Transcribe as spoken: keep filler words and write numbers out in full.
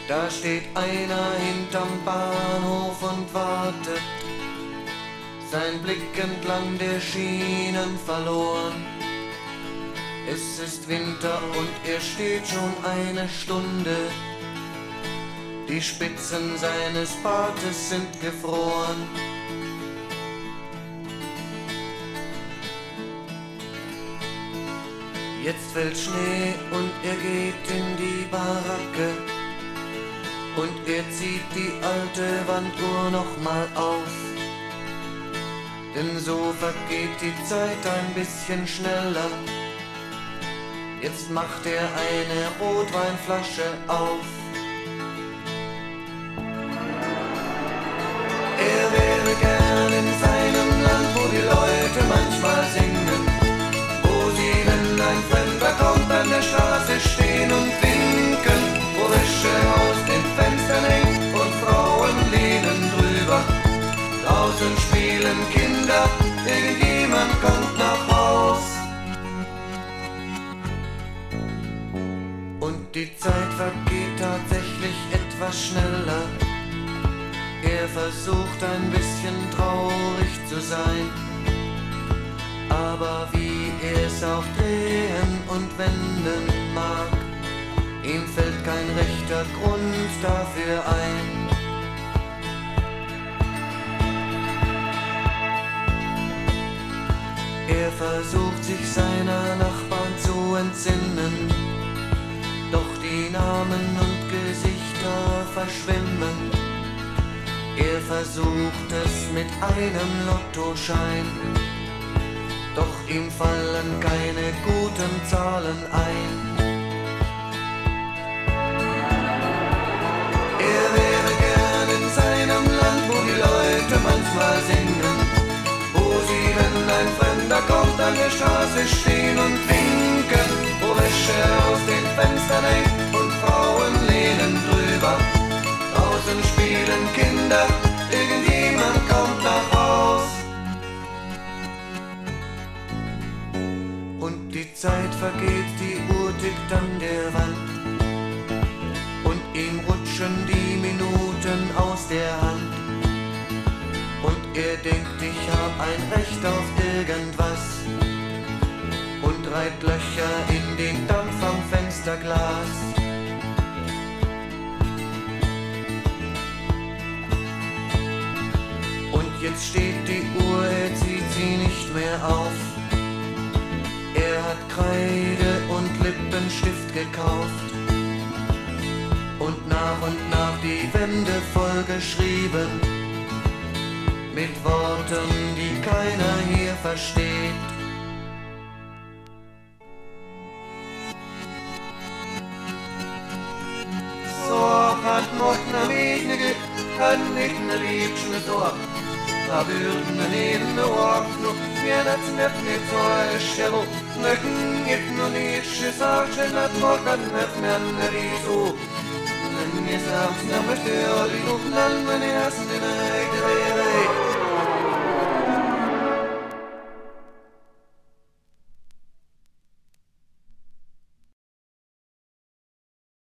Da steht einer hinterm Bahnhof und wartet, sein Blick entlang der Schienen verloren. Es ist Winter und er steht schon eine Stunde, die Spitzen seines Bartes sind gefroren. Jetzt fällt Schnee und er geht in die Baracke und er zieht die alte Wanduhr noch mal auf. Denn so vergeht die Zeit ein bisschen schneller. Jetzt macht er eine Rotweinflasche auf. Er wäre gern in seinem Land, wo die Leute manchmal singen, wo sie, wenn ein Fremder kommt, an der Straße stehen und winken, wo Wäsche aus den Fenstern hängt und Frauen lehnen drüber. Draußen spielen Kinder, irgendjemand kommt nach Haus. Und die Zeit vergeht tatsächlich etwas schneller. Er versucht ein bisschen traurig zu sein, aber wie er es auch drehen und wenden mag, ihm fällt kein rechter Grund dafür ein. Er versucht sich seiner Nachbarn zu entsinnen, doch die Namen und Gesichter verschwimmen. Er versucht es mit einem Lottoschein, doch ihm fallen keine guten Zahlen ein. Er wäre gern in seinem Land, wo die Leute manchmal singen, wo sie, wenn ein Fremder kommt, an der Straße stehen und winken, wo Wäsche aus den Fenstern hängt und Frauen lehnen drüber. Draußen spielen Kinder, irgendjemand kommt nach Haus. Und die Zeit vergeht, die Uhr tickt an der Wand und ihm rutschen die Minuten aus der Hand. Und er denkt, ich hab ein Recht auf irgendwas und reibt Löcher in den Dampf am Fensterglas. Und jetzt steht die Uhr, er zieht sie nicht mehr auf. Er hat Kreide und Lippenstift gekauft und nach und nach die Wände vollgeschrieben mit Worten, die keiner hier versteht. Så hat morgna vignige, kan ikke liebsne så. Da würden neben der Wafnu, mir das nicht nicht so schero. Möchten nicht nur nicht gesagt, schon hat morgen nicht mehr so. Wenn ihr sagt, na möchte ihr die Luft landen, wenn ihr erst in